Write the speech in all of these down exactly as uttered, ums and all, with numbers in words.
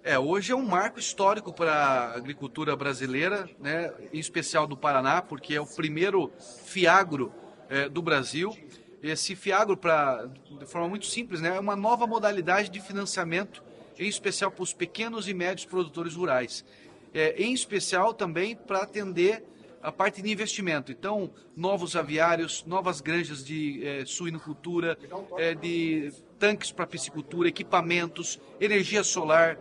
É, hoje é um marco histórico para a agricultura brasileira, né, em especial do Paraná, porque é o primeiro fiagro é, do Brasil. Esse fiagro, pra, de forma muito simples, né, é uma nova modalidade de financiamento, em especial para os pequenos e médios produtores rurais. É, em especial também para atender a parte de investimento. Então, novos aviários, novas granjas de é, suinocultura, é, de tanques para piscicultura, equipamentos, energia solar,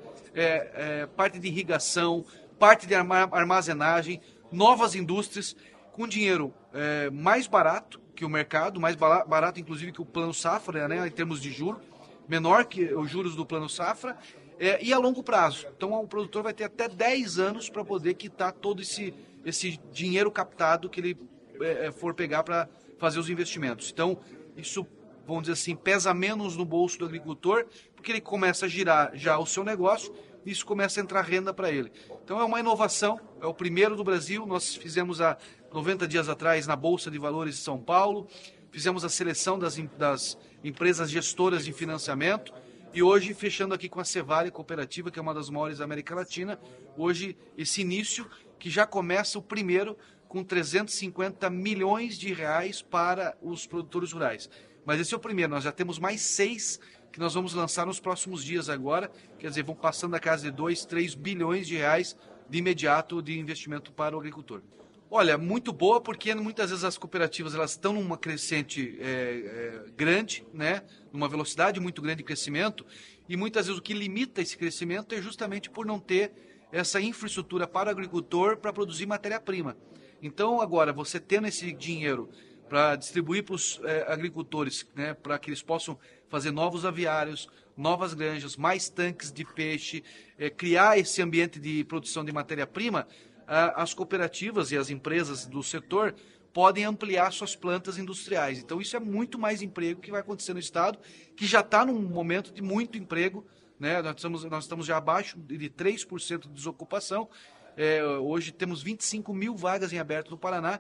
é, é, parte de irrigação, parte de armazenagem, novas indústrias com dinheiro é, mais barato que o mercado, mais barato inclusive que o Plano Safra, né, em termos de juros, menor que os juros do Plano Safra, é, e a longo prazo. Então o produtor vai ter até dez anos para poder quitar todo esse, esse dinheiro captado que ele é, for pegar para fazer os investimentos. Então isso, vamos dizer assim, pesa menos no bolso do agricultor, porque ele começa a girar já o seu negócio e isso começa a entrar renda para ele. Então é uma inovação, é o primeiro do Brasil. Nós fizemos há noventa dias atrás na Bolsa de Valores de São Paulo, fizemos a seleção das, das empresas gestoras de financiamento e hoje, fechando aqui com a Cevale Cooperativa, que é uma das maiores da América Latina, hoje esse início que já começa o primeiro com trezentos e cinquenta milhões de reais para os produtores rurais. Mas esse é o primeiro, nós já temos mais seis que nós vamos lançar nos próximos dias agora, quer dizer, vão passando a casa de dois, três bilhões de reais de imediato de investimento para o agricultor. Olha, muito boa, porque muitas vezes as cooperativas elas estão numa crescente é, é, grande, né, numa velocidade muito grande de crescimento, e muitas vezes o que limita esse crescimento é justamente por não ter essa infraestrutura para o agricultor para produzir matéria-prima. Então, agora, você tendo esse dinheiro para distribuir para os é, agricultores, né, para que eles possam fazer novos aviários, novas granjas, mais tanques de peixe, é, criar esse ambiente de produção de matéria-prima, as cooperativas e as empresas do setor podem ampliar suas plantas industriais. Então isso é muito mais emprego que vai acontecer no estado, que já está num momento de muito emprego, né? Nós, estamos, nós estamos já abaixo de três por cento de desocupação. É, hoje temos vinte e cinco mil vagas em aberto no Paraná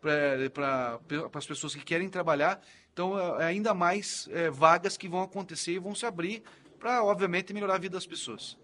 para as pessoas que querem trabalhar. Então é, ainda mais é, vagas que vão acontecer e vão se abrir para, obviamente, melhorar a vida das pessoas.